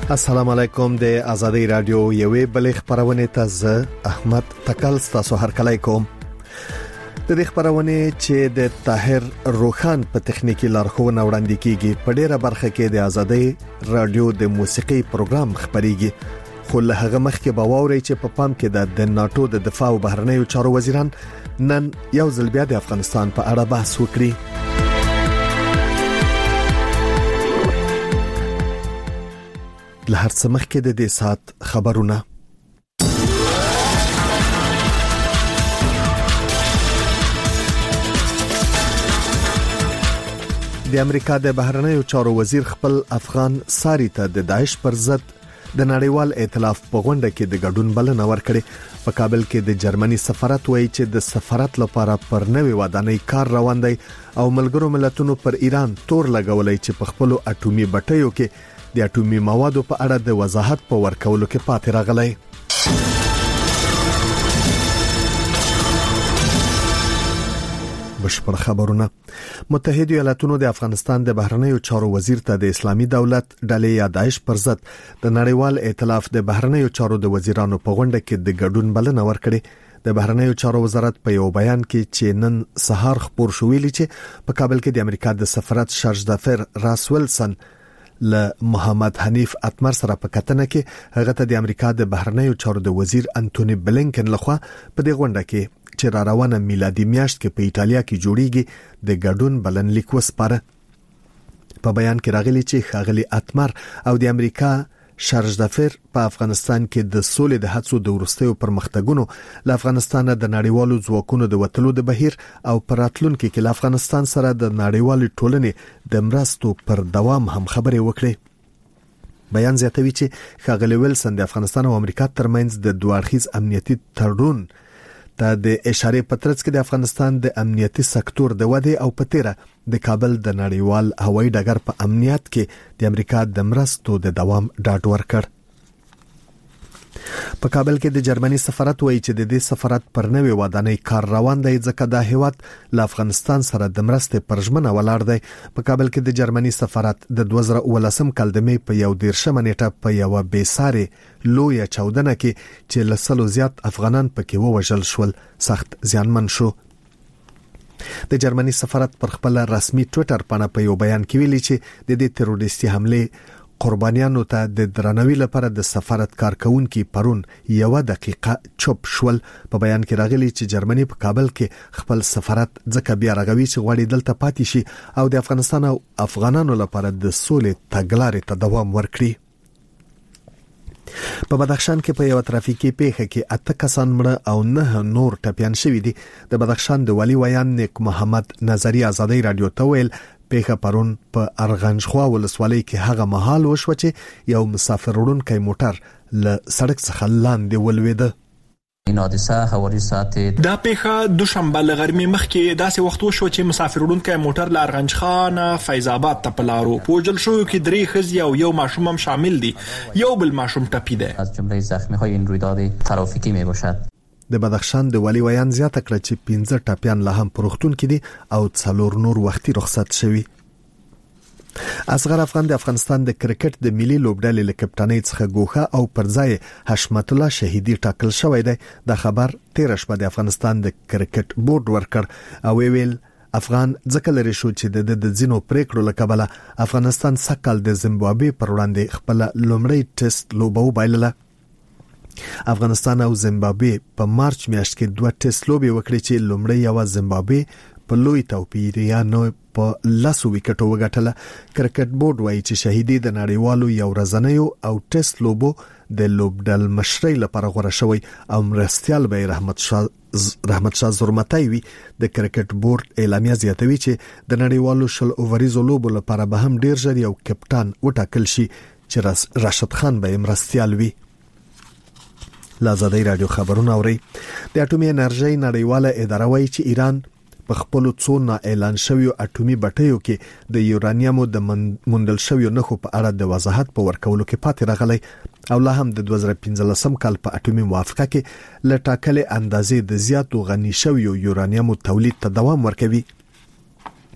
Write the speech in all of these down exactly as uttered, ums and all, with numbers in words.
السلام علیکم د آزادۍ رادیو یوې بلې خبرونه ته زه احمد تکل تاسو هر کله کوم د دې خبرونه چې د طاهر روخان په تخنیکی لارښوونه وړاندې کیږي په ډیره برخه کې د آزادۍ رادیو د موسیقي پروګرام خبريږي خو له هغه مخکې به واوري چې په پام کې د ناتو د دفاع او بهرنیو چارو وزیران نن یو ځل بیا د افغانستان په اړه بحث وکړي. له هر څه مخکې د دې سات خبرونه. د امریکا د بهرنیو چارو وزیر خپل افغان ساري ته د داعش پر ضد د نړیوال ائتلاف په غونډه کې د ګډون بلنه ورکړه. په کابل کې د جرمني سفارت وایي چې د سفارت لپاره پر نوې ودانۍ کار روان دی او ملګرو ملتونو پر ایران تور لګولای چې په خپل اټومي بټیو کې د اټومي موادو په اړه د وضاحت په ورکولو کې پاتې راغلی. بشپړ خبرونه. متحده ایالاتونو د افغانستان د بهرنیو چارو وزیر ته د اسلامي دولت ډلې یا داعش پر ضد د نړیوال ائتلاف د بهرنیو چارو د وزیرانو په غونډه کې د ګډون بلنه ورکړه. د بهرنیو چارو وزارت په یو بیان کې چې نن سهار خبر شو ویلي چې په کابل کې د امریکا د سفارت شارج دافر راس ویلسن له محمد حنیف اتمر سره په کتنه کې هغه ته د امریکا د بهرنیو چارو د وزیر انټونی بلینکن لخوا په دې غونډه کې چې را روانه میلادي میاشت کې په ایتالیا کې جوړیږي د ګډون بلن لیک وسپاره. په بیان کې راغلي چې ښاغلي اتمر او د امریکا شارج دافر په افغانستان کې د سولې د هڅو د ورستیو پرمختګونو له افغانستان د نړیوالو ځواکونو د وټلو د بهیر او پراتلونکو کې له افغانستان سره د نړیوالو ټولنې د مرستو پر دوام هم خبرې وکړي. بیان زیاتوي چې ښاغلي ویلسن د افغانستان او امریکا ترمنځ د دوه اړخیز امنیتي تړون ته د اشاره پترڅ کې د افغانستان د امنیتي سکتور د ودې او پتیره د کابل د نړیوال هوایي ډګر په امنیت کې د امریکا د مرستو د دوام ډاډ ورکړ. په کابل کې د جرمني سفارت وایي چې د دې سفارت پر نوې ودانۍ کار روان دی ځکه د هیواد له افغانستان سره د مرستې پرژمنه ولاړ دی. په کابل کې د جرمني سفارت د دوه زره ولسم کال د می په یو دیرشمه نیټه په یو بیساري لویه چاودنه کې چې لسلو زیات افغانان پکې ووژل شول سخت زیانمن شو. د جرمني سفارت پر خپل رسمي ټوئیټر باندې په یو بیان کې ویلي چې د دې تروریستي حمله قربانیانو ته د درناوي لپاره د سفارت کارکونکو پرون یو دقیقه چوپ شول. په بیان کې راغلي چې جرمني په کابل کې خپل سفارت ځکه بیا راغوي چې غواړي دلته پاتې شي او د افغانستان او افغانانو لپاره د سولې تګلارې ته دوام ورکړي. په بدخشان کې په یو ترافیکي پیښه کې اته کسان مړه او نه نور ټپيان شوي دي. د بدخشان د والي ویان نیک محمد نظری آزادۍ رادیو ته ویل پیښه پرون په ارغنجخوا ولسوالۍ کې هغه مهال وشو چې یو مسافر وړونکی موټر له سړک څخه لاندې ولوېده. این حادثه حوالی ساعت دا پیښه دوشنبه له غرمې مخکې داسې وخت وشو چې مسافر وړونکی موټر له ارغنجخان فیض آباد ته په لارو پوجل شو کې درې ښځې او یو ماشوم هم شامل دي. یو بل ماشوم ټپي دی. از جمله زخمی های این رویداد ترافیکی می باشد. د بدخشان د والی ویان زیاته کړه چې پنځه ټپيان لا هم پروختون کې دي او څلور نور وختي رخصت شوي. اصغر افغان د افغانستان د کرکټ د ملي لوبډلې له کپټانۍ څخه ګوښه او پرځای حشمت الله شهیدی ټاکل شوی دی. د خبر تیر شپه د افغانستان د کرکټ بورډ ورکړ او ویل افغان ځکه لري شو چې د د زینو پریکړو لکبله افغانستان سکهال د زیمبابوې پر وړاندې خپل لومړی ټیسټ لوبه وبایلله. افغانستان او زیمبابوې په مارچ میاشت کې دوه ټیسټ لوبې وکړې چې لومړی یو زیمبابوې په لوی توپیر یا نو په لاسو وکټو وګټله. کرکټ بورډ وایي چې شهیدی د نړیوالو یو ورځنیو او ټیسټ لوبو د لوبډل مشرۍ لپاره غوړه شوی او مرستيال به رحمت شاه رحمت شاه زرمتای وي. د کرکټ بورډ اعلامیه زیاتوي چې د نړیوالو شل اووریزو لوبو لپاره به هم ډیر ژر یو کپټان وټاکل شي چې راشد خان به مرستيال وي. لازادۍ رادیو خبرونه اوري. د اټومي انرژي نړیواله اداره وایي چې ایران په خپل څو نه اعلان شوی اټومي بټیو کې د یورانیمو د موندل شوی نخو په اړه د وضاحت په ورکولو کې پاتې راغلی او لا هم د دوه زره پنځلسم کال په اټومي موافقه کې لټاکلې اندازې د زیاتو غني شوی یورانیمو تولید ته دوام ورکوي.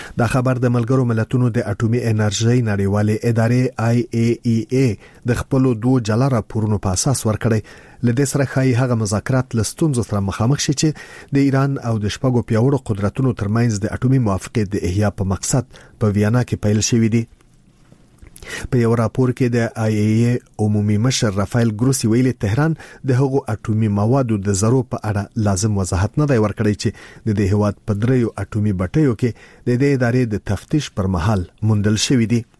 دا خبر د ملګرو ملتونو د اټومي انرژي نړیوالې ادارې آی ای ای ای د خپل دوه جلا راپورونو په اساس ورکړی. لدې سره خای هغه مذاکرات لستونزو سره مخامخ شي چې د ایران او د شپږو پیاوړو قدرتونو ترمنځ د اټومي موافقې د احیا په مقصد په ویانا کې پیل شوې دي. په یو راپور کې د آی ای ای عمومي مشر رافایل ګروسی ویلي تهران د هغو اټومي موادو د ذرو په اړه لازم وضاحت نه دی ورکړی چې د دې هواد په دریو اټومي بټیو کې د دې ادارې د تفتیش پر مهال موندل شوې دي.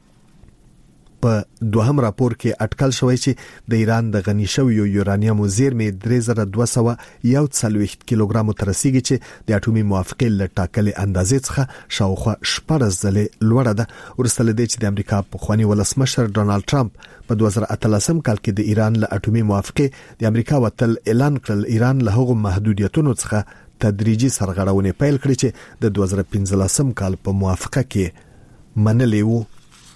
په دوهم راپور کې اټکل شوی چې د ایران د غنی شویو یورانیم زیرمې درې زره دوه سوه یو څلوېښت کیلوګرام تر رسیدي چې د اټومي موافقې له ټاکلې اندازې څخه شاوخوا شپږ ځلې لوړه ده. ورسته له دې چې د امریکا پخوانی ولسمشر ډونالد ټرمپ په دوه زره اتلسم کال کې د ایران له اټومي موافقې د امریکا وتل اعلان کړل، ایران له هغو محدودیتونو څخه تدریجي سرغړونې پیل کړې چې د دوه زره پنځلسم کال په موافقه کې منلې وو.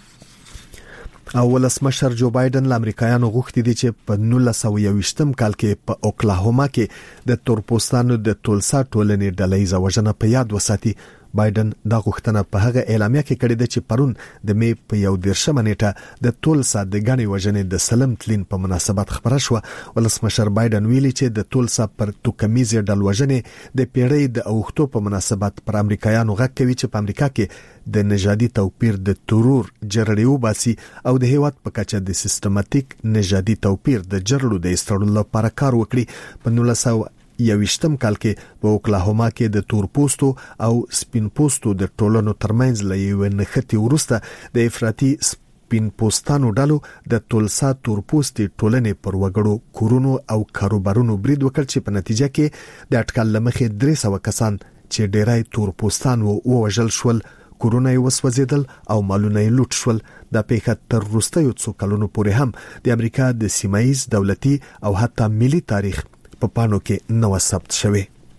او ولسمشر جو بایدن له امریکایانو غوښتي دي چې په نولس سوه یوویشتم کال کې په اوکلاهوما کې د تورپوستانو د تولسا ټولنې ډلهیزه وژنه په یاد وساتي. بایدن دا غوښتنه په هغه اعلامیه کې کړې ده چې پرون د می په یو دیرشمه نیټه د تولسا د غني وژنې د سلم تلین په مناسبت خبره شوه. ولسمشر بایدن ویلي چې د تولسا پر توکمیز ډل وژنې د پیړۍ د اوختو په مناسبت پر امریکایانو غږ کوي چې په امریکا کې د نژادي توپیر د ترور جرړې وباسي او د هیواد په کچه د سیستماتیک نژادي توپیر د جرړو د استړلو لپاره کار وکړي. په نولس سوه یوویشتم کال کې په اوکلاهوما کې د تور پوستو او سپین پوستو د ټولنو ترمنځ له یو نښتې وروسته د افراطي سپین پوستانو ډلو د تولسا تور پوستي ټولنې پر وګړو کورونو او کاروبارونو برید وکړ چې په نتیجه کې د اټکل لمخې درې سوه کسان چې ډیرای تور پوستان وو ووژل شول، کورونه یې وسوځېدل او مالونه یې لوټ شول. دا پیښه تر وروستیو څو کلونو پورې هم د امریکا د سیمایي دولتي او حتی ملي تاریخ په پانو کې نو ثبت شوی.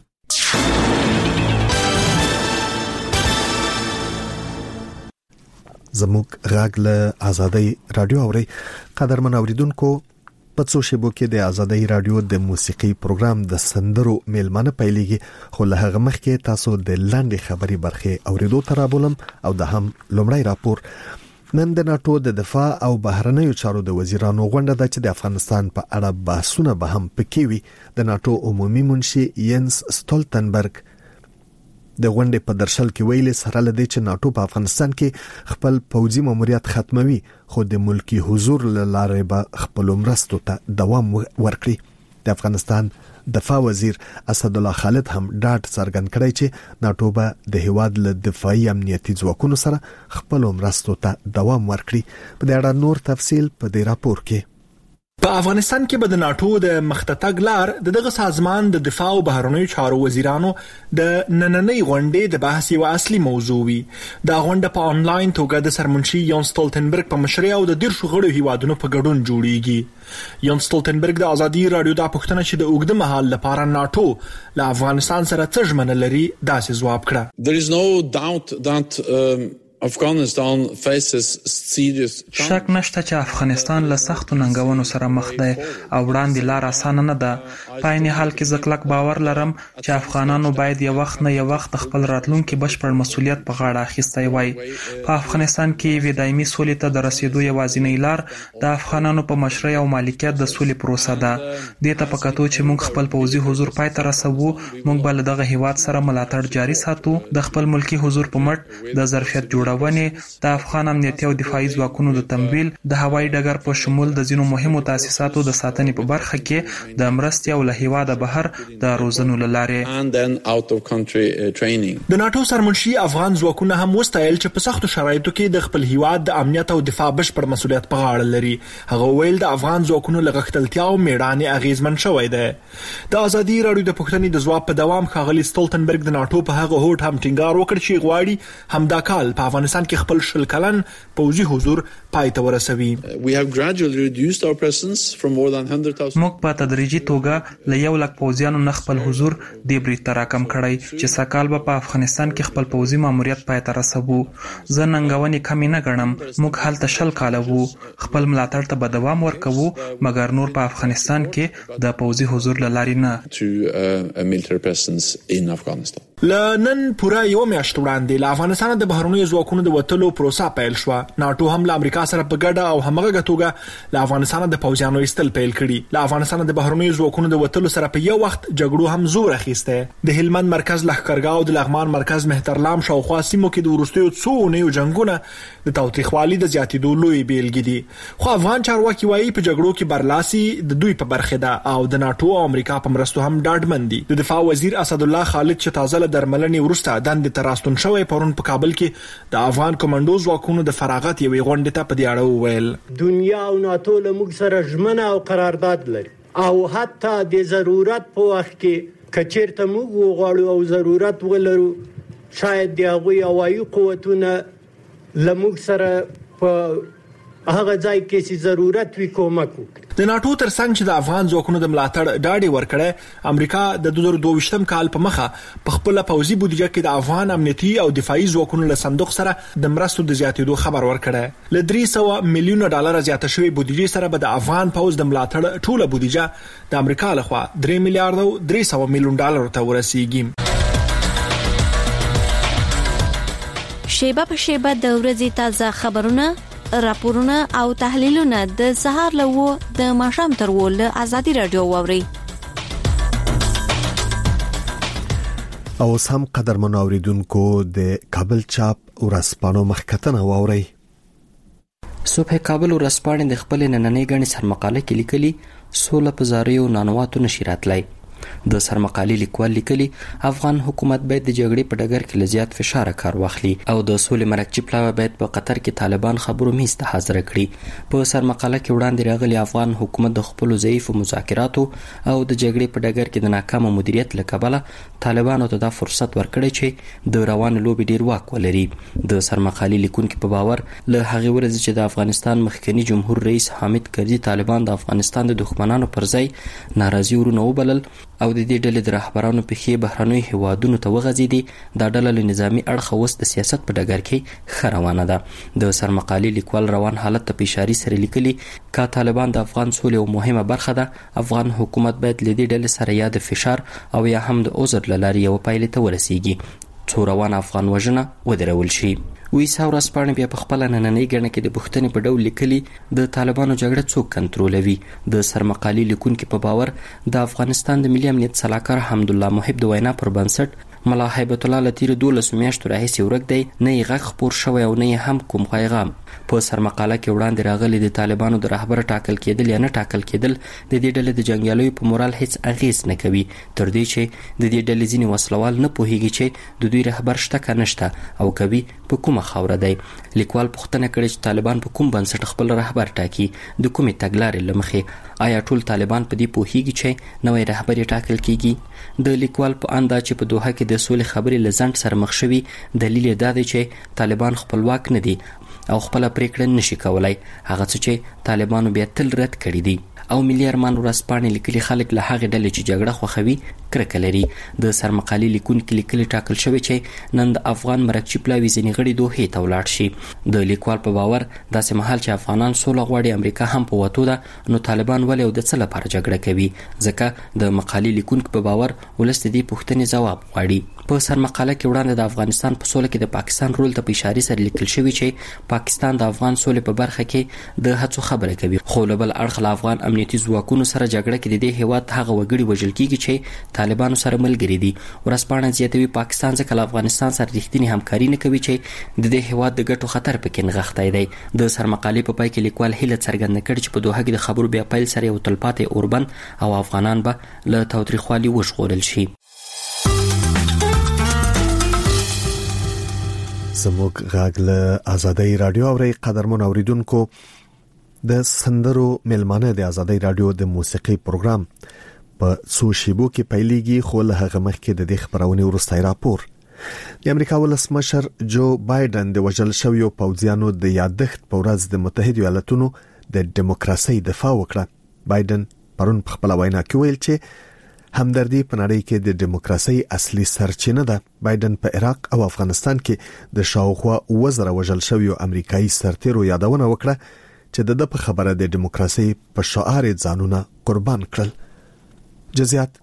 زموږ غږ له آزادۍ رادیو اوري. قدرمن اوریدونکو، په څو شیبو کې د آزادۍ رادیو د موسیقي پروګرام د سندرو میلمانه پیلېږي، خو له هغه مخکې تاسو د لاندې خبري برخې اوریدو ته رابولم او د هم لومړی راپور. نن د ناتو د دفاع او بهرنیو چارو د وزیرانو غونډه ده چې د افغانستان په اړه بحثونه به هم پکې وي. د ناتو عمومي منشي ینس سټولتنبرګ د غونډې په درشل کې ویلي سره لدی چې ناتو په افغانستان کې خپل پوځي ماموریت ختموي، خو د ملکی حضور لاره به خپل مرستو ته دوام ورکړي. د افغانستان دفاع وزیر اسد الله خالد هم ډاډ څرګند کړی چې ناتو به د هیواد له دفاعي امنیتي ځواکونو سره خپل مرستو ته دوام ورکړي. په دې اړه نور تفصیل په دې راپور کې. په افغانستان کې به د ناتو د مختتګ لار د دغه سازمان د دفاع او بهرنیو چارو وزیرانو د نننۍ غونډې د بحث یو اصلي موضوع وي. دا غونډه په انلاین توګه د سرمنشي یون سټولتنبرګ په مشرۍ او د دیرشو غړو هیوادونو په ګډون جوړیږي. یون سټولتنبرګ د ازادي رادیو د پښتنه چې د اوږده مهال لپاره ناتو له افغانستان سره څه ژمنه لري داسې ځواب کړه. There is no doubt that um... Afghanistan faces serious شک نشته چې افغانستان له سختو ننګونو سره مخ دی او وړاندې لار اسانه نه ده. په عین حال کې زه کلک باور لرم چې افغانانو باید یو وخت نه یو وخت خپل راتلونکي بشپړ مسؤلیت په غاړه اخیستی وای. په افغانستان کې یوې دایمي سولې ته د رسیدو یوازینۍ لار د افغانانو په مشرۍ او مالکیت د سولې پروسه ده. دې ته په کتو چې موږ خپل پوځي حضور پای ته رسوو، موږ به له دغه هیواد سره ملاتړ جاري ساتو. د خپل ملکی حضور په مټ د ظرفیت جوړ د افغان امنیتي او دفاعي ځواکونو د تمویل، د هوایي ډګر په شمول د ځینو مهمو تاسیساتو د ساتنې په برخه کې د مرستې او له هیواده بهر د روزنو له لارې. د ناتو سرمنشي افغان ځواکونه هم وستایل چې په سختو شرایطو کې د خپل هیواد د امنیت او دفاع بشپړ مسؤلیت په غاړه لري. هغه ویل د افغان ځواکونو له غښتلتیا او میړانې اغیزمن شوی دی. د ازادي رادیو د پښتنې د ځواب په دوام ښاغلي سټولتنبرګ د ناتو په هغه هوډ هم ټینګار وکړ چې غواړي همدا کال په افغانستان کې خپل شل کلن پوځي حضور پای ته ورسوي. موږ په تدریجي توګه له یو لک پوځیانو نه خپل حضور د برید ته راکم کړی چې سکهال به په افغانستان کې خپل پوځي ماموریت پای ته رسوو. زه ننګونې کمې نه ګڼم. موږ هلته شل کاله وو، خپل ملاتړ ته به دوام ورکوو، مګر نور په افغانستان کې د پوځي حضور له لارې نه. لنن پورا یو میاشت وړاندې له افغانستان د بهرنیو ځواکونو د وټلو پروسه پیل شو. ناتو هم له امریکا سره په ګډه او همغه توګه له افغانستان د پوځیانو ایستل پیل کړي. له افغانستان د بهرنیو ځواکونو د وټلو سره په یو وخت جګړو هم زور اخیسته. د هلمند مرکز لښکرګاه او د لغمان مرکز مهترلام شاوخوا سیمو کې د ورستیو څو نیو جنگونه د تاوتریخوالي د زیاتېدو لوی بیلګې دي. خو افغان چارواکي وایي په جګړو کې برلاسي د دوی په برخه ده او د ناتو او امریکا په مرستو هم ډاډمن دي. د دفاع وزیر اسد الله خالد چې تازه درملنې ورسته دند تراستون شوی پرون په کابل کې د افغان کمانډو ځواکونو د فراغت یوې غونډې ته په دې اړه وویل دنیا او ناتو له موږ سره ژمنه او قرارداد لري او حتی د ضرورت په وخت کې کچیرته موږ وغواړو او ضرورت ولرو شاید د هغوی هوایي قوتونه له موږ سره په هغه ځای کې چې ضرورت وي کومک وکړي. د ناتو ترڅنګ چې د افغان ځواکونو د ملاتړ ډاډي ورکړي امریکا د دوه زره دوه ویشتم کال په مخه په خپل پوځي بودیجه کې د افغان امنیتي او دفاعي ځواکونو له صندوق سره د مرستو د زیاتېدو خبر ورکړي. ل درې سوه میلیونه ډالر زیاته شوی بودیجه سره به د افغان پوځ د ملاتړ ټوله بودیجه د امریکا لخوا درې میلیارډ او درې سوه میلیون ډالر ته ورسیږي. شیبه په شیبه د ورځې تازه خبرونه راپورونه او تحلیلونه د سهار له و د ماښام تر و له ازادي رادیو ووري. او سم قدرمن اوریدونکو د کابل چاپ ورځپاڼو مخکتنه ووري. صبح کابل ورځپاڼې د خپل نننۍ غني سرمقاله کې لیکلي سوله په زاریو نانواتو نشراتلای. د سرمقالې لیکوال لیکلي افغان حکومت باید د جګړې په ډګر کې لزیات فشار کار واخلي او د سولې مرکزي پلاوی باید په قطر کې طالبان خبرو میز ته حاضر کړي. په سرمقاله کې وړاندې راغلي افغان حکومت د خپل ضعیف مذاکراتو او د جګړې په ډګر کې د ناکامه مدیریت له کبله طالبانو ته دا فرصت ورکړی چې د روان لوبي ډیر واک ولري. د سرمقالې لیکونکو په باور له هغه ورځ چې د افغانستان مخکنی جمهور رئیس حامد کرزي طالبان د افغانستان د دښمنانو پر ځای ناراضي ورونه وبلل او د دې ډلې د رهبرانو په خې بهرنیو هیوادونو ته وغځېدي دا ډله له نظامی اړخه اوس د سیاست په ډګر کې ښه روانه ده. د سرمقالې لیکوال روان حالت ته په اشارې سره لیکلي که طالبان د افغان سولې یو مهمه برخه ده افغان حکومت باید له دې ډلې سره یا د فشار او یا هم د عذر له لارې یوه پایلې ته ورسیږي څو روان افغان وژنه ودرول شي. ویسا ورځپاڼې بیا په خپله نننۍ ګڼه کې د پوښتنې په ډول لیکلي د طالبانو جګړه څوک کنټرولوي. د سرمقالې لیکونکي په باور د افغانستان د ملي امنیت سلاکار حمدالله محب د وینا پر بنسټ ملا هیبت الله له تیرو دولسو میاشتو راهیسې ورک دی نه یې غږ خپور شوی او نه یې هم کوم پیغام. په سرمقاله کې وړاندې راغلي د طالبانو د رهبر ټاکل کېدل یا نه ټاکل کېدل د دې ډلې د جنګیالیو په مورال هیڅ اغیز نه کوي تر دې چې د دې ډلې ځینې وسلوال نه پوهیږي چې د دوی رهبر شته که نشته او کوي په کومه خاوره دی. لیکوال پوښتنه کړې چې طالبان په کوم بنسټ خپل رهبر ټاکي د کومې تګلارې له مخې آیا ټول طالبان په دې پوهیږي چې نوی رهبر یې ټاکل کیږي. د لیکوال په اند چې په دوحه کې د سولې خبرې له ځنډ سره مخ شوي دلیل یې دا دی چې طالبان خپلواک نه دي او خپله پریکړه نشي کولای هغه څه چې طالبانو بیا تل رد کړي دي. او ملي ارمان ورځپاڼې لیکلي خلک له هغې ډلې چې جګړه خوښوي کرکه لري. د سرمقالې لیکونکي لیکلي ټاکل شوی چې نن د افغان مرکزي پلاوي ځینې غړي دوحې ته ولاړ شي. د لیکوال په باور داسې مهال چې افغانان سوله غواړي امریکا هم په وتو ده نو طالبان ولې او د څه لپاره جګړه کوي ځکه د مقالې لیکونکي په باور ولس د دې پوښتنې ځواب غواړي. په سرمقاله کې وړاندې د افغانستان په سوله کې د پاکستان رول ته په اشارې سره لیکل شوی چې پاکستان د افغان سولې په برخه کې د هڅو خبره کوي خو له بل اړخه له افغان امنیتي ځواکونو سره جګړه کې د دې هیواد هغه وګړي وژل کیږي چې طالبانو سره ملګري دي. ورځپاڼه زیاتوي پاکستان ځکه له افغانستان سره رښتینې همکاري نه کوي چې د دې هیواد د ګټو خطر پکې نغښتی دی. د سرمقالې په پای کې لیکوال هیله څرګنده کړې چې په دوحه کې د خبرو بیا پیل سره یو تلپاتې اوربند او افغانان به له تاوتریخوالي وژغورل شي. زموږ غږ له ازادۍ رادیو اوري. قدرمن اوریدونکو د سندرو ملمانه د ازادۍ رادیو د موسیقي پروګرام په څو شیبو کې پیلېږي خو له هغه مخکې د دې خبرونې وروستی راپور. د امریکا ولسمشر جو بایدن د وژل شویو پوځیانو د یادښت په ورځ د متحده ایالاتونو د دیموکراسۍ دفاع وکړه. بایدن پرون په خپل وینا کې ویل چې همدردي په نړۍ کې د دیموکراسۍ اصلي سرچینه ده. بایدن په عراق او افغانستان کې د شاوخوا وزره وژل شویو امریکایي سرتیرو یادونه وکړه چې د په خبره د دیموکراسۍ په شعار ځانونه قربان کړل. جزئیات